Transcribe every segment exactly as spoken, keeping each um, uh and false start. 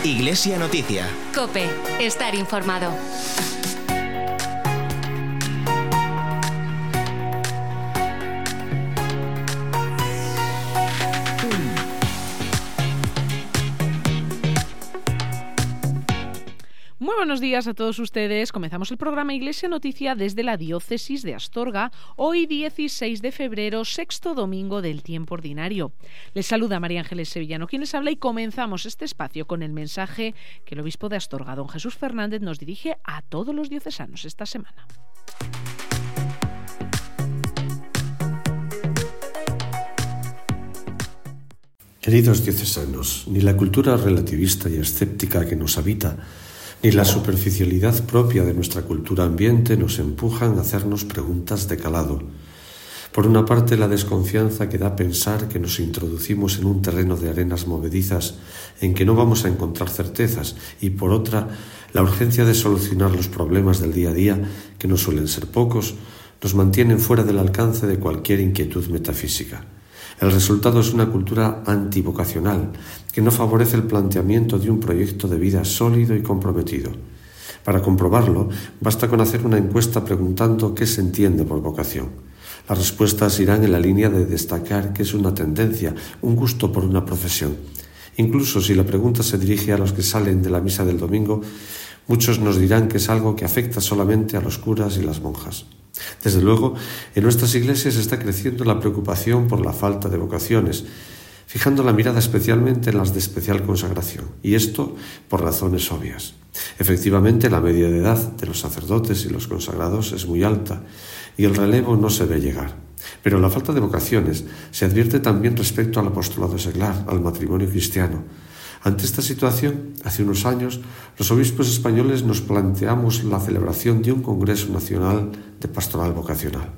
Iglesia Noticia. COPE. Estar informado. Muy buenos días a todos ustedes. Comenzamos el programa Iglesia Noticia desde la Diócesis de Astorga, hoy dieciséis de febrero, sexto domingo del tiempo ordinario. Les saluda María Ángeles Sevillano, quien les habla, y comenzamos este espacio con el mensaje que el obispo de Astorga, don Jesús Fernández, nos dirige a todos los diocesanos esta semana. Queridos diocesanos, ni la cultura relativista y escéptica que nos habita, ni la superficialidad propia de nuestra cultura ambiente nos empujan a hacernos preguntas de calado. Por una parte, la desconfianza que da pensar que nos introducimos en un terreno de arenas movedizas en que no vamos a encontrar certezas, y por otra, la urgencia de solucionar los problemas del día a día, que no suelen ser pocos, nos mantienen fuera del alcance de cualquier inquietud metafísica. El resultado es una cultura antivocacional que no favorece el planteamiento de un proyecto de vida sólido y comprometido. Para comprobarlo, basta con hacer una encuesta preguntando qué se entiende por vocación. Las respuestas irán en la línea de destacar que es una tendencia, un gusto por una profesión. Incluso si la pregunta se dirige a los que salen de la misa del domingo, muchos nos dirán que es algo que afecta solamente a los curas y las monjas. Desde luego, en nuestras iglesias está creciendo la preocupación por la falta de vocaciones, fijando la mirada especialmente en las de especial consagración, y esto por razones obvias. Efectivamente, la media de edad de los sacerdotes y los consagrados es muy alta, y el relevo no se ve llegar. Pero la falta de vocaciones se advierte también respecto al apostolado seglar, al matrimonio cristiano. Ante esta situación, hace unos años, los obispos españoles nos planteamos la celebración de un Congreso Nacional de Pastoral Vocacional.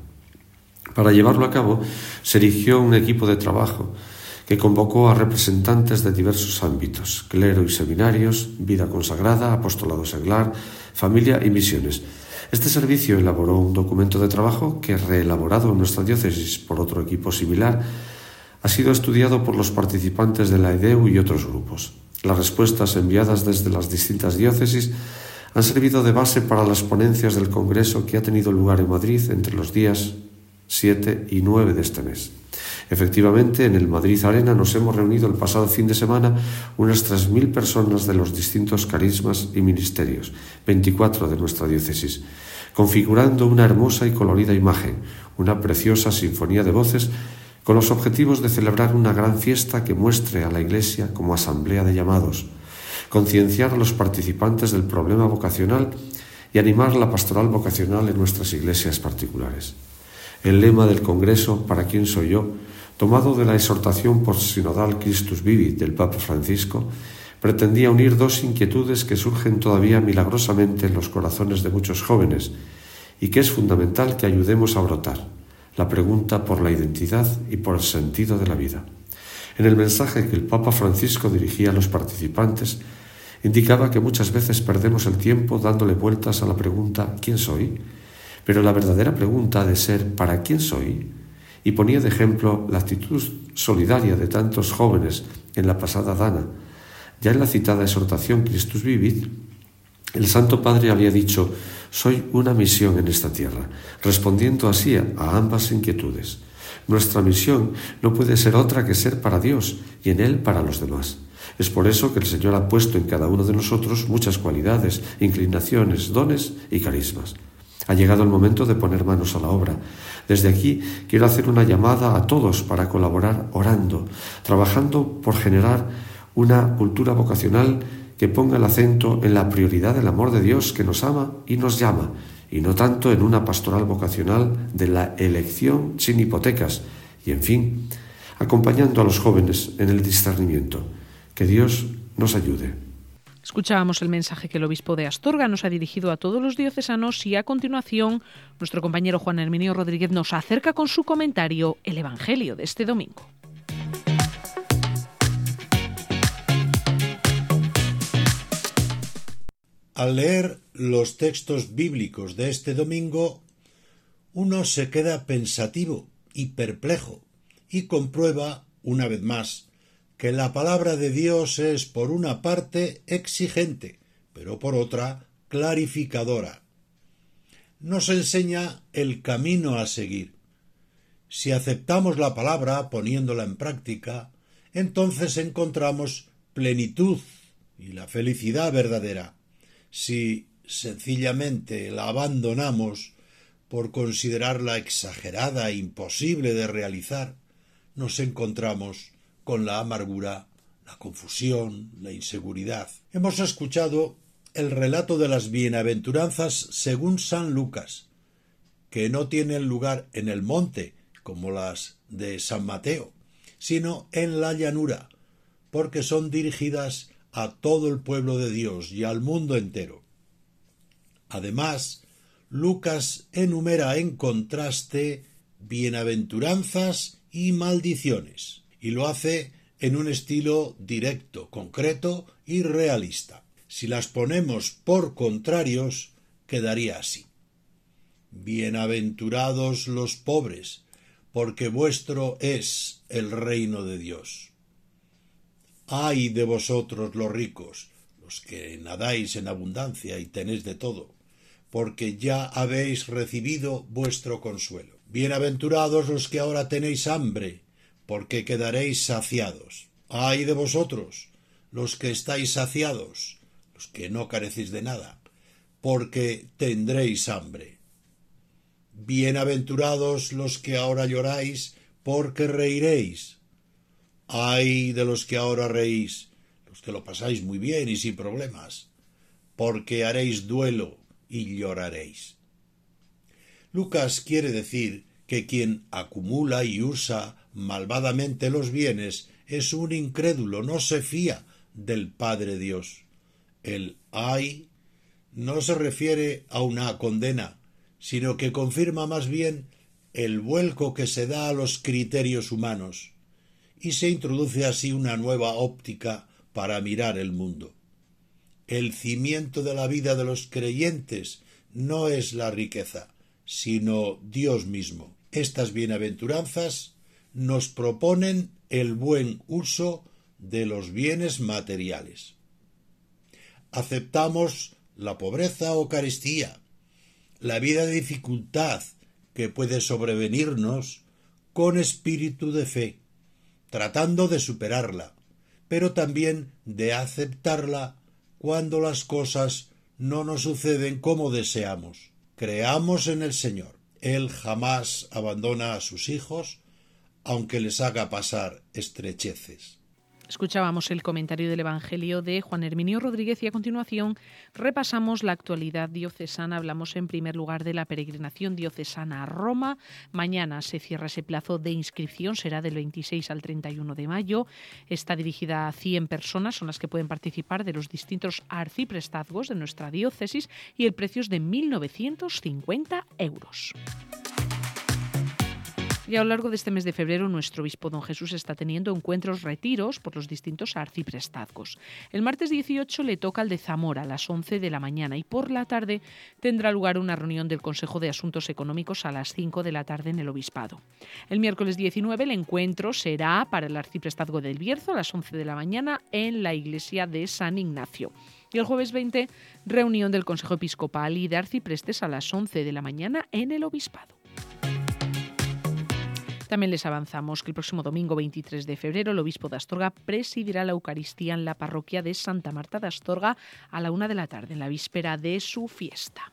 Para llevarlo a cabo, se erigió un equipo de trabajo que convocó a representantes de diversos ámbitos: clero y seminarios, vida consagrada, apostolado seglar, familia y misiones. Este servicio elaboró un documento de trabajo que, reelaborado en nuestra diócesis por otro equipo similar, ha sido estudiado por los participantes de la E D E U y otros grupos. Las respuestas enviadas desde las distintas diócesis han servido de base para las ponencias del Congreso que ha tenido lugar en Madrid entre los días siete y nueve de este mes. Efectivamente, en el Madrid Arena nos hemos reunido el pasado fin de semana unas tres mil personas de los distintos carismas y ministerios, veinticuatro de nuestra diócesis, configurando una hermosa y colorida imagen, una preciosa sinfonía de voces, con los objetivos de celebrar una gran fiesta que muestre a la Iglesia como asamblea de llamados, concienciar a los participantes del problema vocacional y animar la pastoral vocacional en nuestras iglesias particulares. El lema del Congreso, ¿para quién soy yo?, tomado de la exhortación postsinodal Christus Vivit del Papa Francisco, pretendía unir dos inquietudes que surgen todavía milagrosamente en los corazones de muchos jóvenes y que es fundamental que ayudemos a brotar: la pregunta por la identidad y por el sentido de la vida. En el mensaje que el Papa Francisco dirigía a los participantes, indicaba que muchas veces perdemos el tiempo dándole vueltas a la pregunta ¿quién soy?, pero la verdadera pregunta ha de ser ¿para quién soy? Y ponía de ejemplo la actitud solidaria de tantos jóvenes en la pasada Dana. Ya en la citada exhortación Christus Vivit, el Santo Padre había dicho: soy una misión en esta tierra, respondiendo así a ambas inquietudes. Nuestra misión no puede ser otra que ser para Dios y en Él para los demás. Es por eso que el Señor ha puesto en cada uno de nosotros muchas cualidades, inclinaciones, dones y carismas. Ha llegado el momento de poner manos a la obra. Desde aquí quiero hacer una llamada a todos para colaborar orando, trabajando por generar una cultura vocacional que ponga el acento en la prioridad del amor de Dios que nos ama y nos llama, y no tanto en una pastoral vocacional de la elección sin hipotecas, y en fin, acompañando a los jóvenes en el discernimiento. Que Dios nos ayude. Escuchábamos el mensaje que el obispo de Astorga nos ha dirigido a todos los diocesanos, y a continuación nuestro compañero Juan Herminio Rodríguez nos acerca con su comentario el Evangelio de este domingo. Al leer los textos bíblicos de este domingo, uno se queda pensativo y perplejo y comprueba, una vez más, que la palabra de Dios es por una parte exigente, pero por otra clarificadora. Nos enseña el camino a seguir. Si aceptamos la palabra poniéndola en práctica, entonces encontramos plenitud y la felicidad verdadera. Si sencillamente la abandonamos por considerarla exagerada e imposible de realizar, nos encontramos con la amargura, la confusión, la inseguridad. Hemos escuchado el relato de las bienaventuranzas según San Lucas, que no tienen lugar en el monte, como las de San Mateo, sino en la llanura, porque son dirigidas a todo el pueblo de Dios y al mundo entero. Además, Lucas enumera en contraste bienaventuranzas y maldiciones, y lo hace en un estilo directo, concreto y realista. Si las ponemos por contrarios, quedaría así: bienaventurados los pobres, porque vuestro es el reino de Dios. Ay de vosotros los ricos, los que nadáis en abundancia y tenéis de todo, porque ya habéis recibido vuestro consuelo. Bienaventurados los que ahora tenéis hambre, porque quedaréis saciados. Ay de vosotros, los que estáis saciados, los que no carecéis de nada, porque tendréis hambre. Bienaventurados los que ahora lloráis, porque reiréis. Ay de los que ahora reís, los que lo pasáis muy bien y sin problemas, porque haréis duelo y lloraréis. Lucas quiere decir que quien acumula y usa malvadamente los bienes es un incrédulo, no se fía del Padre Dios. El ay no se refiere a una condena, sino que confirma más bien el vuelco que se da a los criterios humanos, y se introduce así una nueva óptica para mirar el mundo. El cimiento de la vida de los creyentes no es la riqueza, sino Dios mismo. Estas bienaventuranzas nos proponen el buen uso de los bienes materiales. Aceptamos la pobreza o carestía, la vida de dificultad que puede sobrevenirnos con espíritu de fe, tratando de superarla, pero también de aceptarla cuando las cosas no nos suceden como deseamos. Creamos en el Señor. Él jamás abandona a sus hijos, aunque les haga pasar estrecheces. Escuchábamos el comentario del Evangelio de Juan Herminio Rodríguez y a continuación repasamos la actualidad diocesana. Hablamos en primer lugar de la peregrinación diocesana a Roma. Mañana se cierra ese plazo de inscripción, será del veintiséis al treinta y uno de mayo. Está dirigida a cien personas, son las que pueden participar de los distintos arciprestazgos de nuestra diócesis y el precio es de mil novecientos cincuenta euros. Y a lo largo de este mes de febrero, nuestro obispo don Jesús está teniendo encuentros, retiros por los distintos arciprestazgos. El martes dieciocho le toca al de Zamora a las once de la mañana y por la tarde tendrá lugar una reunión del Consejo de Asuntos Económicos a las cinco de la tarde en el obispado. El miércoles diecinueve el encuentro será para el arciprestazgo del Bierzo a las once de la mañana en la iglesia de San Ignacio. Y el jueves veinte, reunión del Consejo Episcopal y de Arciprestes a las once de la mañana en el obispado. También les avanzamos que el próximo domingo veintitrés de febrero el obispo de Astorga presidirá la Eucaristía en la parroquia de Santa Marta de Astorga a la una de la tarde, en la víspera de su fiesta.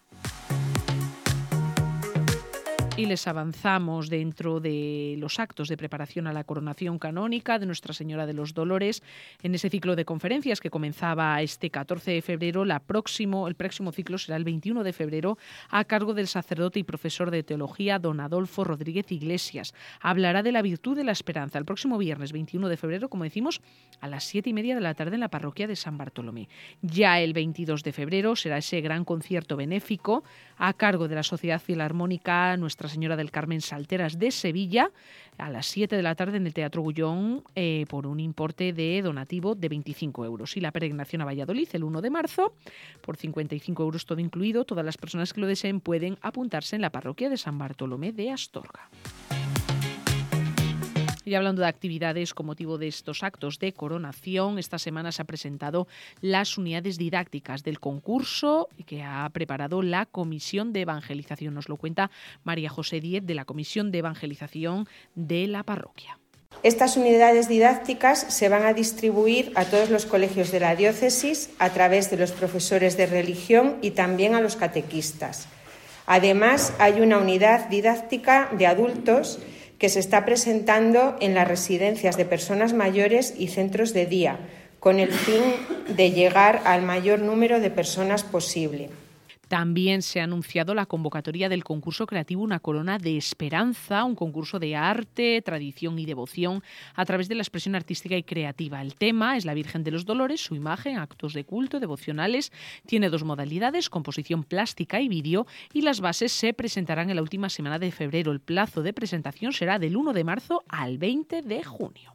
Y les avanzamos dentro de los actos de preparación a la coronación canónica de Nuestra Señora de los Dolores en ese ciclo de conferencias que comenzaba este catorce de febrero. La próximo, el próximo ciclo será el veintiuno de febrero a cargo del sacerdote y profesor de teología don Adolfo Rodríguez Iglesias. Hablará de la virtud de la esperanza el próximo viernes veintiuno de febrero, como decimos, a las siete y media de la tarde en la parroquia de San Bartolomé. Ya el veintidós de febrero será ese gran concierto benéfico a cargo de la Sociedad Filarmónica Nuestra Señora del Carmen Salteras de Sevilla a las siete de la tarde en el Teatro Bullón eh, por un importe de donativo de veinticinco euros. Y la peregrinación a Valladolid el uno de marzo por cincuenta y cinco euros todo incluido. Todas las personas que lo deseen pueden apuntarse en la parroquia de San Bartolomé de Astorga. Y hablando de actividades con motivo de estos actos de coronación, esta semana se han presentado las unidades didácticas del concurso que ha preparado la Comisión de Evangelización. Nos lo cuenta María José Díez de la Comisión de Evangelización de la parroquia. Estas unidades didácticas se van a distribuir a todos los colegios de la diócesis a través de los profesores de religión y también a los catequistas. Además, hay una unidad didáctica de adultos que se está presentando en las residencias de personas mayores y centros de día, con el fin de llegar al mayor número de personas posible. También se ha anunciado la convocatoria del concurso creativo Una Corona de Esperanza, un concurso de arte, tradición y devoción a través de la expresión artística y creativa. El tema es la Virgen de los Dolores, su imagen, actos de culto, devocionales. Tiene dos modalidades, composición plástica y vídeo, y las bases se presentarán en la última semana de febrero. El plazo de presentación será del uno de marzo al veinte de junio.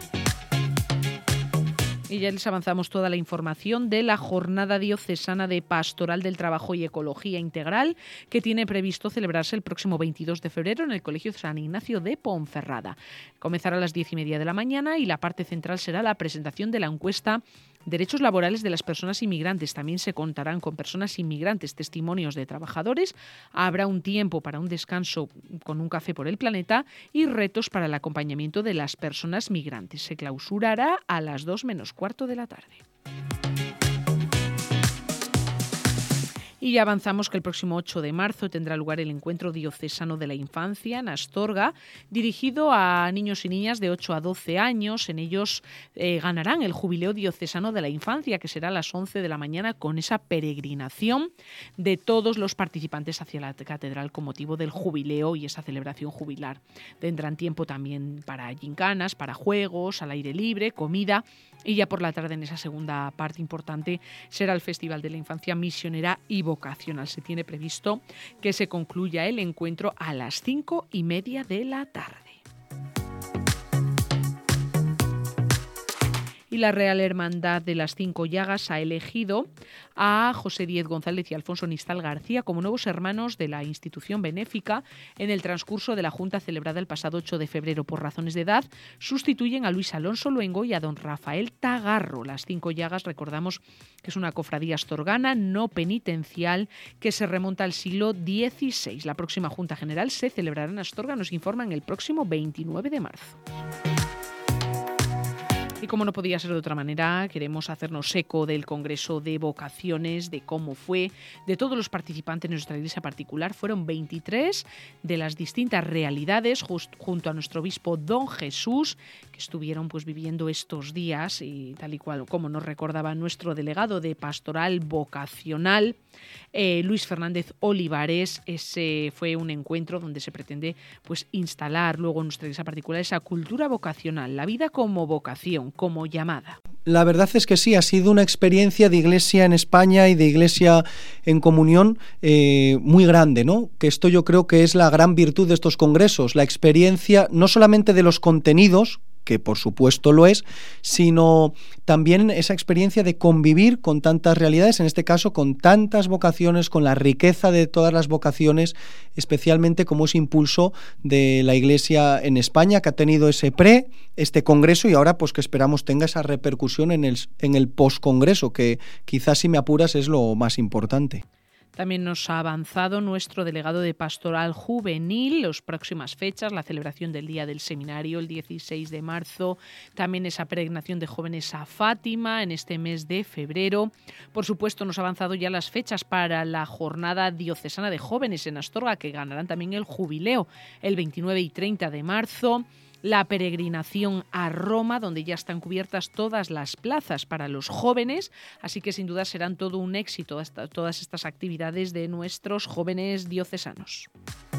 Y ya les avanzamos toda la información de la Jornada Diocesana de Pastoral del Trabajo y Ecología Integral, que tiene previsto celebrarse el próximo veintidós de febrero en el Colegio San Ignacio de Ponferrada. Comenzará a las diez y media de la mañana y la parte central será la presentación de la encuesta Derechos laborales de las personas inmigrantes. También se contarán con personas inmigrantes, testimonios de trabajadores. Habrá un tiempo para un descanso con un café por el planeta y retos para el acompañamiento de las personas migrantes. Se clausurará a las dos menos cuarto de la tarde. Y ya avanzamos que el próximo ocho de marzo tendrá lugar el Encuentro Diocesano de la Infancia en Astorga, dirigido a niños y niñas de ocho a doce años. En ellos eh, ganarán el Jubileo Diocesano de la Infancia, que será a las once de la mañana, con esa peregrinación de todos los participantes hacia la catedral con motivo del jubileo y esa celebración jubilar. Tendrán tiempo también para gincanas, para juegos, al aire libre, comida. Y ya por la tarde, en esa segunda parte importante, será el Festival de la Infancia Misionera y Vocacional. Se tiene previsto que se concluya el encuentro a las cinco y media de la tarde. Y la Real Hermandad de las Cinco Llagas ha elegido a José Díez González y Alfonso Nistal García como nuevos hermanos de la institución benéfica en el transcurso de la Junta celebrada el pasado ocho de febrero. Por razones de edad, sustituyen a Luis Alonso Luengo y a don Rafael Tagarro. Las Cinco Llagas, recordamos que es una cofradía astorgana no penitencial que se remonta al siglo dieciséis. La próxima Junta General se celebrará en Astorga, nos informan, el próximo veintinueve de marzo. Y como no podía ser de otra manera, queremos hacernos eco del Congreso de Vocaciones, de cómo fue, de todos los participantes en nuestra iglesia particular. Fueron veintitrés de las distintas realidades, just, junto a nuestro obispo don Jesús, que estuvieron pues viviendo estos días, y tal y cual como nos recordaba nuestro delegado de Pastoral Vocacional, eh, Luis Fernández Olivares. Ese fue un encuentro donde se pretende pues instalar luego en nuestra iglesia particular esa cultura vocacional, la vida como vocación, como llamada. La verdad es que sí, ha sido una experiencia de iglesia en España y de iglesia en comunión eh, muy grande, ¿no? Que esto yo creo que es la gran virtud de estos congresos, la experiencia no solamente de los contenidos, que por supuesto lo es, sino también esa experiencia de convivir con tantas realidades, en este caso con tantas vocaciones, con la riqueza de todas las vocaciones, especialmente como ese impulso de la Iglesia en España, que ha tenido ese pre, este congreso, y ahora pues que esperamos tenga esa repercusión en el, en el poscongreso, que quizás, si me apuras, es lo más importante. También nos ha avanzado nuestro delegado de Pastoral Juvenil las próximas fechas, la celebración del Día del Seminario el dieciséis de marzo, también esa peregrinación de jóvenes a Fátima en este mes de febrero. Por supuesto, nos ha avanzado ya las fechas para la Jornada Diocesana de Jóvenes en Astorga, que ganarán también el jubileo el veintinueve y treinta de marzo. La peregrinación a Roma, donde ya están cubiertas todas las plazas para los jóvenes, así que sin duda serán todo un éxito esta, todas estas actividades de nuestros jóvenes diocesanos.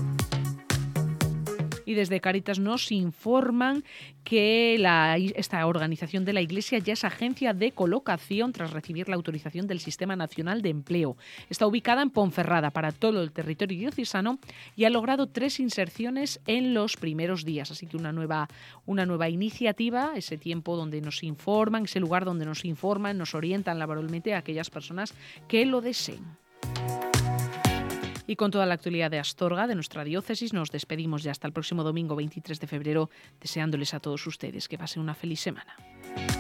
Y desde Cáritas nos informan que la, esta organización de la Iglesia ya es agencia de colocación tras recibir la autorización del Sistema Nacional de Empleo. Está ubicada en Ponferrada para todo el territorio diocesano y ha logrado tres inserciones en los primeros días. Así que una nueva, una nueva iniciativa, ese tiempo donde nos informan, ese lugar donde nos informan, nos orientan laboralmente a aquellas personas que lo deseen. Y con toda la actualidad de Astorga, de nuestra diócesis, nos despedimos ya hasta el próximo domingo veintitrés de febrero, deseándoles a todos ustedes que pasen una feliz semana.